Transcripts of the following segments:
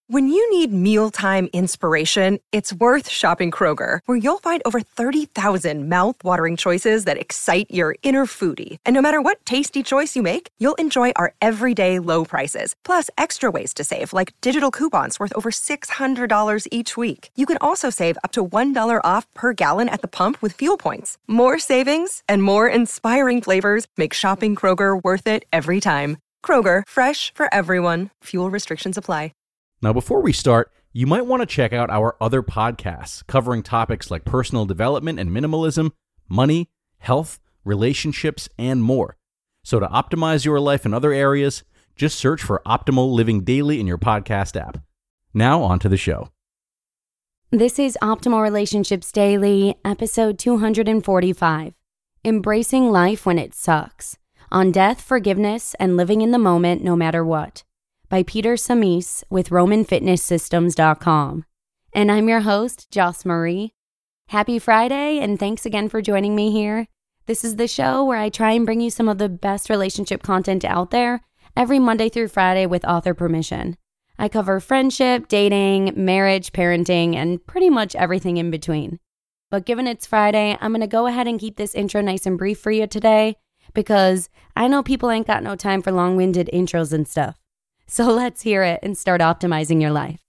When you need mealtime inspiration, it's worth shopping Kroger, where you'll find over 30,000 mouth-watering choices that excite your inner foodie. And no matter what tasty choice you make, you'll enjoy our everyday low prices, plus extra ways to save, like digital coupons worth over $600 each week. You can also save up to $1 off per gallon at the pump with fuel points. More savings and more inspiring flavors make shopping Kroger worth it every time. Kroger, fresh for everyone. Fuel restrictions apply. Now, before we start, you might want to check out our other podcasts covering topics like personal development and minimalism, money, health, relationships, and more. So to optimize your life in other areas, just search for Optimal Living Daily in your podcast app. Now, on to the show. This is Optimal Relationships Daily, episode 245, Embracing Life When It Sucks, on Death, Forgiveness, and Living in the Moment No Matter What, by Peter Samis with RomanFitnessSystems.com. And I'm your host, Joss Marie. Happy Friday, and thanks again for joining me here. This is the show where I try and bring you some of the best relationship content out there every Monday through Friday with author permission. I cover friendship, dating, marriage, parenting, and pretty much everything in between. But given it's Friday, I'm going to go ahead and keep this intro nice and brief for you today because I know people ain't got no time for long-winded intros and stuff. So let's hear it and start optimizing your life.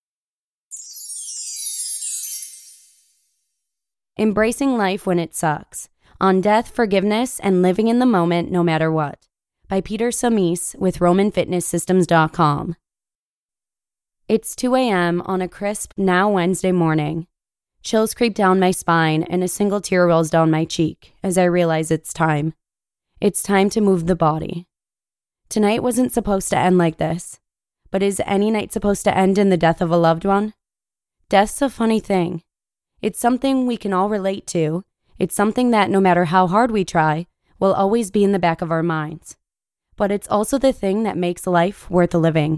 Embracing Life When It Sucks, on Death, Forgiveness, and Living in the Moment No Matter What, by Peter Samis with RomanFitnessSystems.com. It's 2 a.m. on a crisp, now Wednesday morning. Chills creep down my spine and a single tear rolls down my cheek as I realize it's time. It's time to move the body. Tonight wasn't supposed to end like this, but is any night supposed to end in the death of a loved one? Death's a funny thing. It's something we can all relate to. It's something that, no matter how hard we try, will always be in the back of our minds. But it's also the thing that makes life worth living.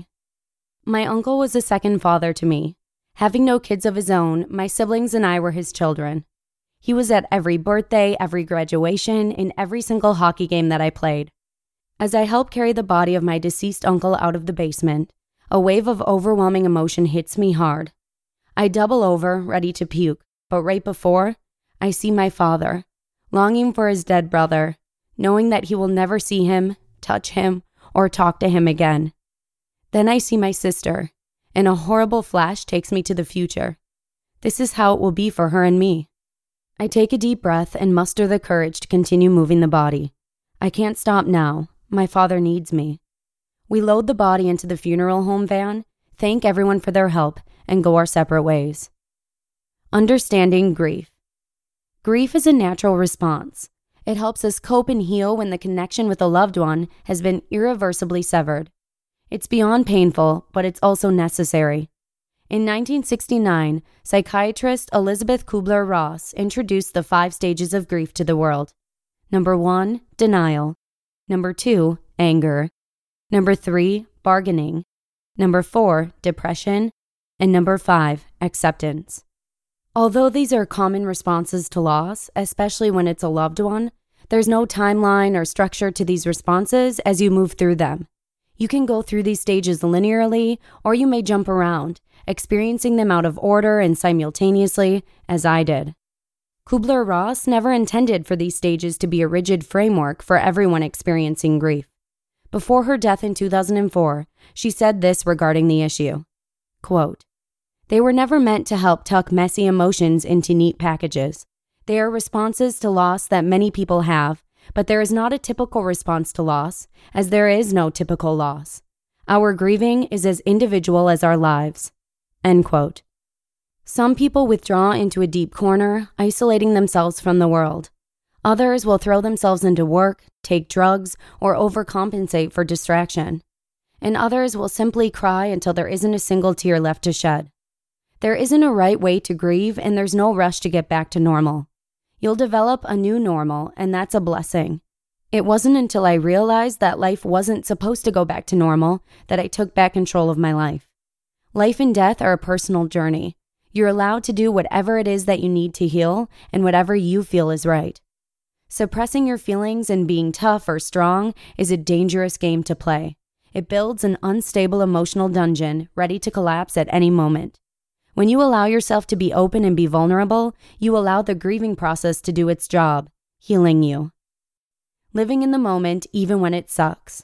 My uncle was a second father to me. Having no kids of his own, my siblings and I were his children. He was at every birthday, every graduation, in every single hockey game that I played. As I help carry the body of my deceased uncle out of the basement, a wave of overwhelming emotion hits me hard. I double over, ready to puke, but right before, I see my father, longing for his dead brother, knowing that he will never see him, touch him, or talk to him again. Then I see my sister, and a horrible flash takes me to the future. This is how it will be for her and me. I take a deep breath and muster the courage to continue moving the body. I can't stop now. My father needs me. We load the body into the funeral home van, thank everyone for their help, and go our separate ways. Understanding grief. Grief is a natural response. It helps us cope and heal when the connection with a loved one has been irreversibly severed. It's beyond painful, but it's also necessary. In 1969, psychiatrist Elizabeth Kubler-Ross introduced the 5 stages of grief to the world. Number 1, denial. Number 2, anger. Number 3, bargaining. Number 4, depression. And number 5, acceptance. Although these are common responses to loss, especially when it's a loved one, there's no timeline or structure to these responses as you move through them. You can go through these stages linearly, or you may jump around, experiencing them out of order and simultaneously, as I did. Kubler-Ross never intended for these stages to be a rigid framework for everyone experiencing grief. Before her death in 2004, she said this regarding the issue. Quote, "They were never meant to help tuck messy emotions into neat packages. They are responses to loss that many people have, but there is not a typical response to loss, as there is no typical loss. Our grieving is as individual as our lives." End quote. Some people withdraw into a deep corner, isolating themselves from the world. Others will throw themselves into work, take drugs, or overcompensate for distraction. And others will simply cry until there isn't a single tear left to shed. There isn't a right way to grieve, and there's no rush to get back to normal. You'll develop a new normal, and that's a blessing. It wasn't until I realized that life wasn't supposed to go back to normal that I took back control of my life. Life and death are a personal journey. You're allowed to do whatever it is that you need to heal and whatever you feel is right. Suppressing your feelings and being tough or strong is a dangerous game to play. It builds an unstable emotional dungeon ready to collapse at any moment. When you allow yourself to be open and be vulnerable, you allow the grieving process to do its job, healing you. Living in the moment even when it sucks.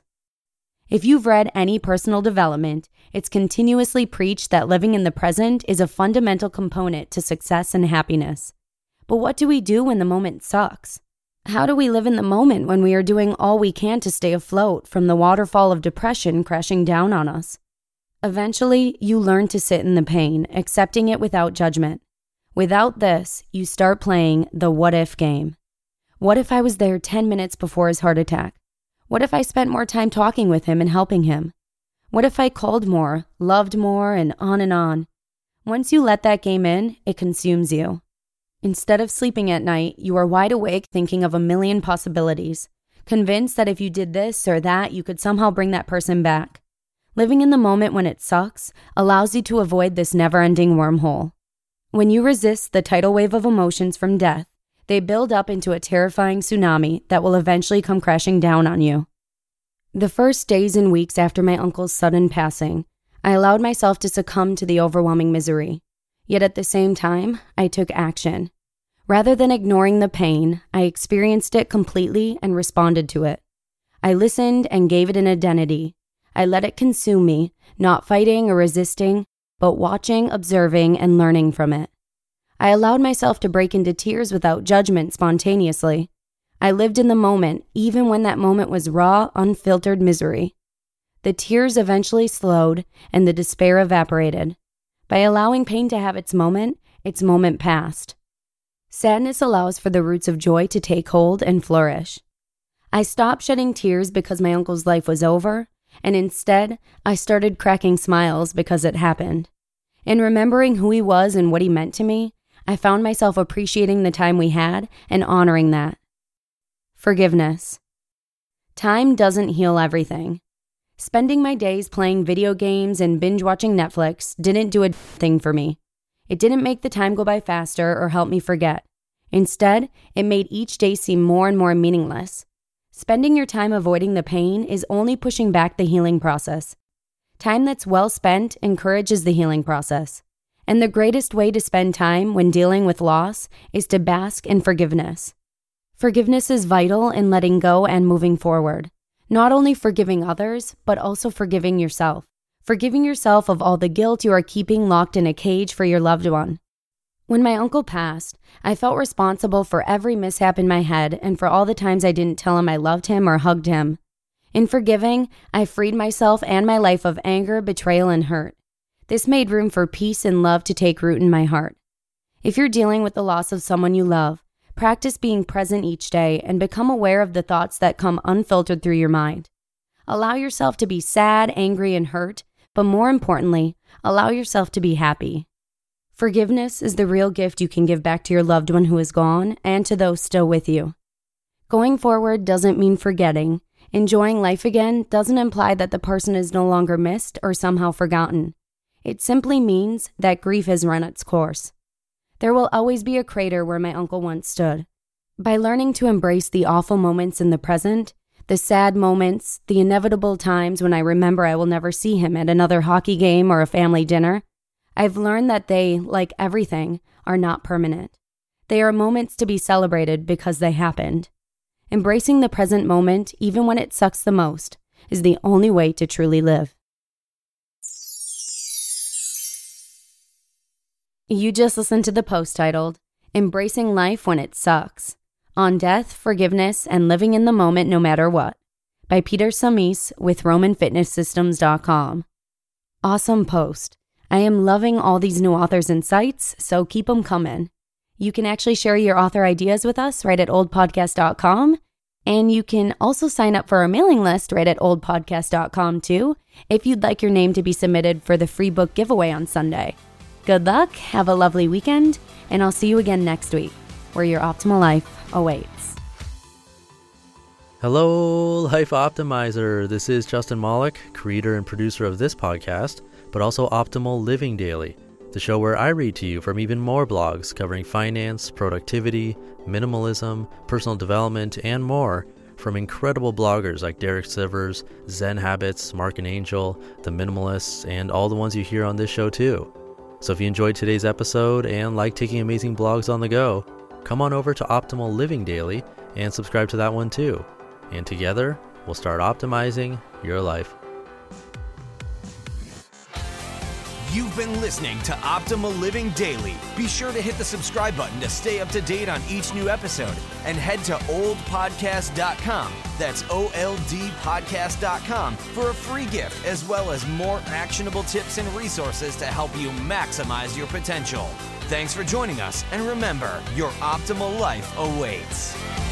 If you've read any personal development, it's continuously preached that living in the present is a fundamental component to success and happiness. But what do we do when the moment sucks? How do we live in the moment when we are doing all we can to stay afloat from the waterfall of depression crashing down on us? Eventually, you learn to sit in the pain, accepting it without judgment. Without this, you start playing the what-if game. What if I was there 10 minutes before his heart attack? What if I spent more time talking with him and helping him? What if I called more, loved more, and on and on? Once you let that game in, it consumes you. Instead of sleeping at night, you are wide awake thinking of a million possibilities, convinced that if you did this or that, you could somehow bring that person back. Living in the moment when it sucks allows you to avoid this never-ending wormhole. When you resist the tidal wave of emotions from death, they build up into a terrifying tsunami that will eventually come crashing down on you. The first days and weeks after my uncle's sudden passing, I allowed myself to succumb to the overwhelming misery. Yet at the same time, I took action. Rather than ignoring the pain, I experienced it completely and responded to it. I listened and gave it an identity. I let it consume me, not fighting or resisting, but watching, observing, and learning from it. I allowed myself to break into tears without judgment spontaneously. I lived in the moment, even when that moment was raw, unfiltered misery. The tears eventually slowed, and the despair evaporated. By allowing pain to have its moment passed. Sadness allows for the roots of joy to take hold and flourish. I stopped shedding tears because my uncle's life was over, and instead, I started cracking smiles because it happened. In remembering who he was and what he meant to me, I found myself appreciating the time we had and honoring that. Forgiveness. Time doesn't heal everything. Spending my days playing video games and binge-watching Netflix didn't do a thing for me. It didn't make the time go by faster or help me forget. Instead, it made each day seem more and more meaningless. Spending your time avoiding the pain is only pushing back the healing process. Time that's well spent encourages the healing process. And the greatest way to spend time when dealing with loss is to bask in forgiveness. Forgiveness is vital in letting go and moving forward. Not only forgiving others, but also forgiving yourself. Forgiving yourself of all the guilt you are keeping locked in a cage for your loved one. When my uncle passed, I felt responsible for every mishap in my head and for all the times I didn't tell him I loved him or hugged him. In forgiving, I freed myself and my life of anger, betrayal, and hurt. This made room for peace and love to take root in my heart. If you're dealing with the loss of someone you love, practice being present each day and become aware of the thoughts that come unfiltered through your mind. Allow yourself to be sad, angry, and hurt, but more importantly, allow yourself to be happy. Forgiveness is the real gift you can give back to your loved one who is gone and to those still with you. Going forward doesn't mean forgetting. Enjoying life again doesn't imply that the person is no longer missed or somehow forgotten. It simply means that grief has run its course. There will always be a crater where my uncle once stood. By learning to embrace the awful moments in the present, the sad moments, the inevitable times when I remember I will never see him at another hockey game or a family dinner, I've learned that they, like everything, are not permanent. They are moments to be celebrated because they happened. Embracing the present moment, even when it sucks the most, is the only way to truly live. You just listened to the post titled, Embracing Life When It Sucks, On Death, Forgiveness, and Living in the Moment No Matter What, by Peter Samis with RomanFitnessSystems.com. Awesome post. I am loving all these new authors and sites, so keep them coming. You can actually share your author ideas with us right at oldpodcast.com, and you can also sign up for our mailing list right at oldpodcast.com too, if you'd like your name to be submitted for the free book giveaway on Sunday. Good luck, have a lovely weekend, and I'll see you again next week, where your optimal life awaits. Hello, Life Optimizer. This is Justin Malik, creator and producer of this podcast, but also Optimal Living Daily, the show where I read to you from even more blogs covering finance, productivity, minimalism, personal development, and more, from incredible bloggers like Derek Sivers, Zen Habits, Mark and Angel, The Minimalists, and all the ones you hear on this show too. So if you enjoyed today's episode and like taking amazing blogs on the go, come on over to Optimal Living Daily and subscribe to that one too. And together, we'll start optimizing your life. You've been listening to Optimal Living Daily. Be sure to hit the subscribe button to stay up to date on each new episode, and head to oldpodcast.com. That's OLDpodcast.com for a free gift, as well as more actionable tips and resources to help you maximize your potential. Thanks for joining us, and remember, your optimal life awaits.